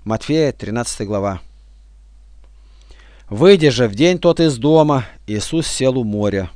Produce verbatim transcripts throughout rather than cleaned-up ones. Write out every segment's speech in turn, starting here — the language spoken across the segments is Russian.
Матфея, тринадцатая глава. Выйдя же в день тот из дома, Иисус сел у моря.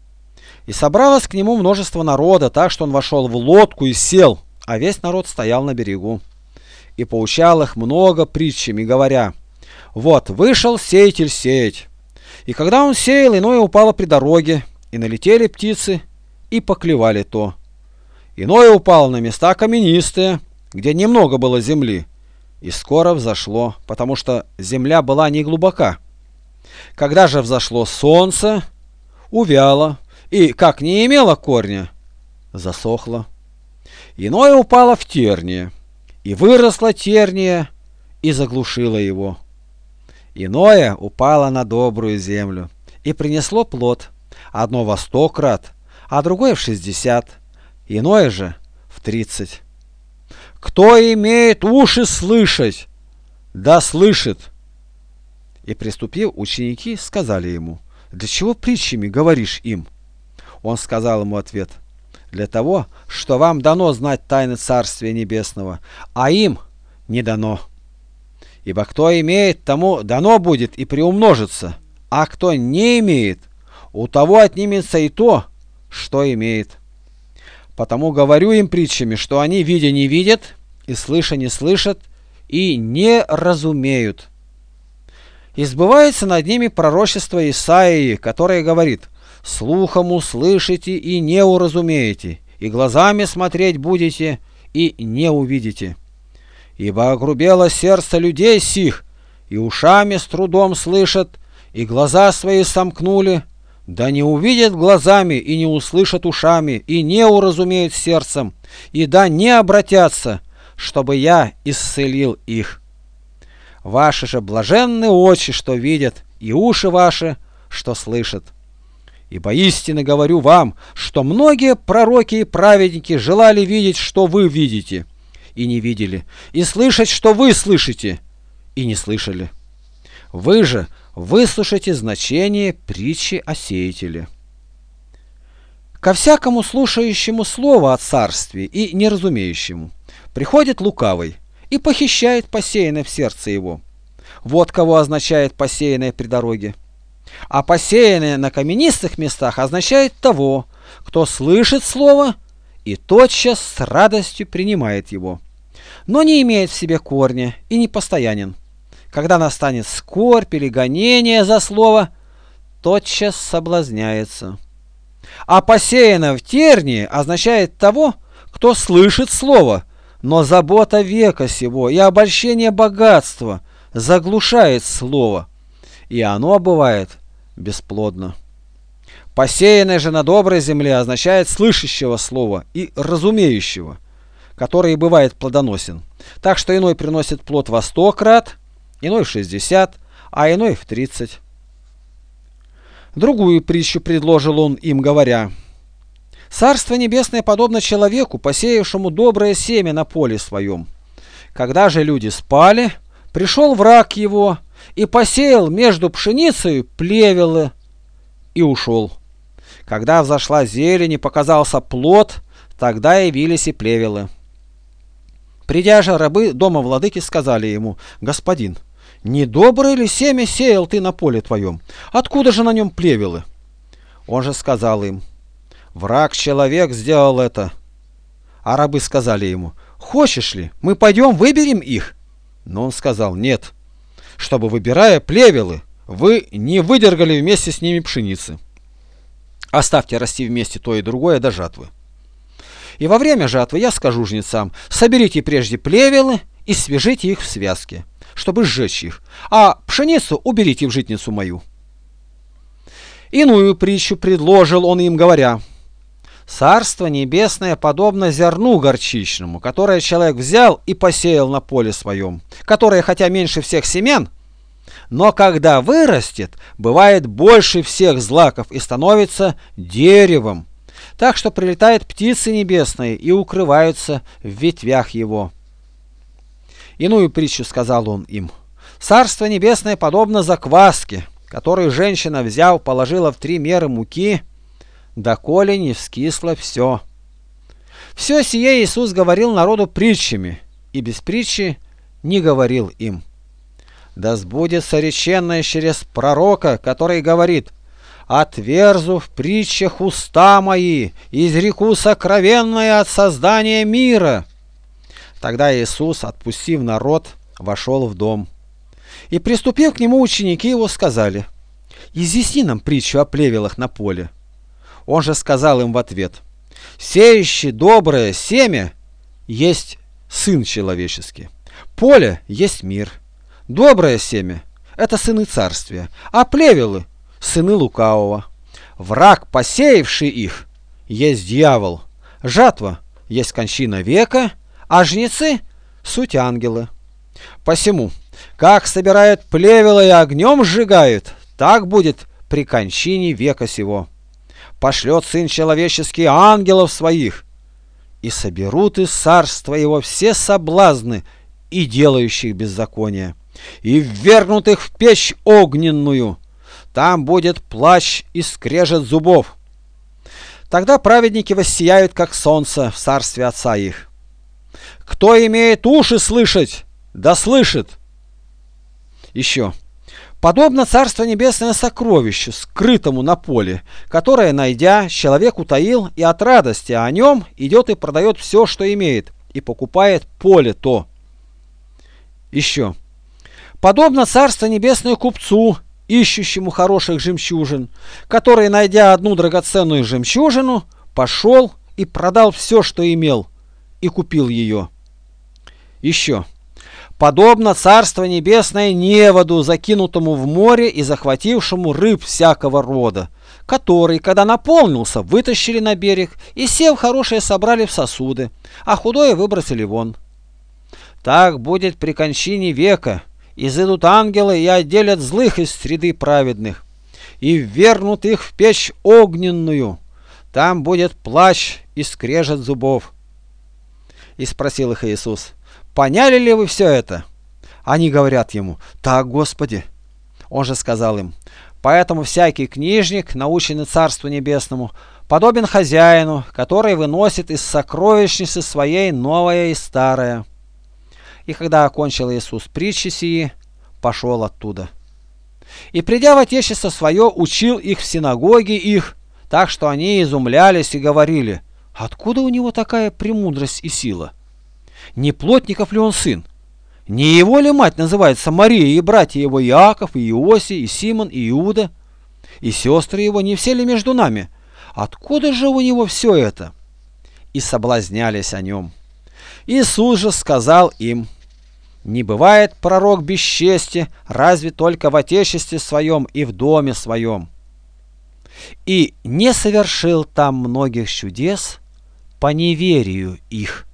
И собралось к нему множество народа, так что он вошел в лодку и сел, а весь народ стоял на берегу. И поучал их много притчами, говоря: вот вышел сеятель сеять. И когда он сеял, иное упало при дороге, и налетели птицы, и поклевали то. Иное упало на места каменистые, где немного было земли, и скоро взошло, потому что земля была не глубока. Когда же взошло солнце, увяло, и, как не имело корня, засохло. Иное упало в тернии, и выросла терния, и заглушила его. Иное упало на добрую землю, и принесло плод, одно во сто крат, а другое в шестьдесят, иное же в тридцать. Кто имеет уши слышать, да слышит. И приступив, ученики сказали ему: для чего притчами говоришь им? Он сказал ему ответ: для того, что вам дано знать тайны Царствия Небесного, а им не дано. Ибо кто имеет, тому дано будет и приумножится, а кто не имеет, у того отнимется и то, что имеет. Потому говорю им притчами, что они, видя, не видят, и слыша, не слышат, и не разумеют. И сбывается над ними пророчество Исаии, которое говорит: слухом услышите и не уразумеете, и глазами смотреть будете и не увидите. Ибо огрубело сердце людей сих, и ушами с трудом слышат, и глаза свои сомкнули, да не увидят глазами и не услышат ушами, и не уразумеют сердцем, и да не обратятся, чтобы я исцелил их. Ваши же блаженны очи, что видят, и уши ваши, что слышат. Ибо истинно говорю вам, что многие пророки и праведники желали видеть, что вы видите, и не видели, и слышать, что вы слышите, и не слышали. Вы же выслушайте значение притчи о сеятеле. Ко всякому слушающему слово о царстве и неразумеющему приходит лукавый и похищает посеянное в сердце его. Вот кого означает посеянное при дороге. А посеянное на каменистых местах означает того, кто слышит слово и тотчас с радостью принимает его, но не имеет в себе корня и не постоянен. Когда настанет скорбь или гонение за слово, тотчас соблазняется. А посеяно в тернии означает того, кто слышит слово, но забота века сего и обольщение богатства заглушает слово, и оно бывает бесплодно. Посеянное же на доброй земле означает слышащего слова и разумеющего, который бывает плодоносен, так что иной приносит плод во сто крат, иной в шестьдесят, а иной в тридцать. Другую притчу предложил он им, говоря: Царство Небесное подобно человеку, посеявшему доброе семя на поле своем. Когда же люди спали, пришел враг его и посеял между пшеницей плевелы и ушел. Когда взошла зелень и показался плод, тогда явились и плевелы. Придя же, рабы дома владыки сказали ему: господин, не доброе ли семя сеял ты на поле твоем? Откуда же на нем плевелы? Он же сказал им: враг человек сделал это. А рабы сказали ему: хочешь ли, мы пойдем выберем их? Но он сказал: нет, чтобы, выбирая плевелы, вы не выдергали вместе с ними пшеницы. Оставьте расти вместе то и другое до жатвы. И во время жатвы я скажу жнецам: соберите прежде плевелы и свяжите их в связке, чтобы сжечь их, а пшеницу уберите в житницу мою. Иную притчу предложил он им, говоря: Царство Небесное подобно зерну горчичному, которое человек взял и посеял на поле своем, которое хотя меньше всех семян, но когда вырастет, бывает больше всех злаков и становится деревом, так что прилетают птицы небесные и укрываются в ветвях его. Иную притчу сказал он им: Царство Небесное подобно закваске, которую женщина, взяв, положила в три меры муки, доколе не вскисло все. Все сие Иисус говорил народу притчами, и без притчи не говорил им: да сбудется реченное через пророка, который говорит: «Отверзу в притчах уста мои, изреку сокровенное от создания мира». Тогда Иисус, отпустив народ, вошел в дом. И, приступив к нему, ученики его сказали: изъясни нам притчу о плевелах на поле. Он же сказал им в ответ: сеющий доброе семя есть Сын Человеческий. Поле есть мир. Доброе семя – это сыны царствия, а плевелы – сыны лукавого. Враг, посеявший их, есть дьявол. Жатва есть кончина века, а жнецы – суть ангелы. Посему, как собирают плевела и огнем сжигают, так будет при кончине века сего. Пошлет Сын Человеческий ангелов своих, и соберут из царства его все соблазны и делающих беззаконие, и ввергнут их в печь огненную. Там будет плач и скрежет зубов. Тогда праведники воссияют, как солнце, в царстве Отца их. Кто имеет уши слышать, да слышит. Еще. Подобно Царство Небесное сокровищу, скрытому на поле, которое, найдя, человек утаил, и от радости о нем идет и продает все, что имеет, и покупает поле то. Еще. Подобно Царство Небесное купцу, ищущему хороших жемчужин, который, найдя одну драгоценную жемчужину, пошел и продал все, что имел, и купил ее. Еще. Подобно Царство Небесное неводу, закинутому в море и захватившему рыб всякого рода, который, когда наполнился, вытащили на берег и, сев хорошее, собрали в сосуды, а худое выбросили вон. Так будет при кончине века. Изыдут ангелы и отделят злых из среды праведных, и ввергнут их в печь огненную. Там будет плач и скрежет зубов. И спросил их Иисус: поняли ли вы все это? Они говорят ему: так, Господи. Он же сказал им: поэтому всякий книжник, наученный Царству Небесному, подобен хозяину, который выносит из сокровищницы своей новое и старое. И когда окончил Иисус притчи сии, пошел оттуда. И, придя в отечество свое, учил их в синагоге их, так что они изумлялись и говорили: откуда у него такая премудрость и сила? Не плотников ли он сын? Не его ли мать называется Мария, и братья его Иаков, и Иосий, и Симон, и Иуда? И сестры его не все ли между нами? Откуда же у него все это? И соблазнялись о нем. Иисус же сказал им: не бывает пророк без чести, разве только в отечестве своем и в доме своем. И не совершил там многих чудес по неверию их.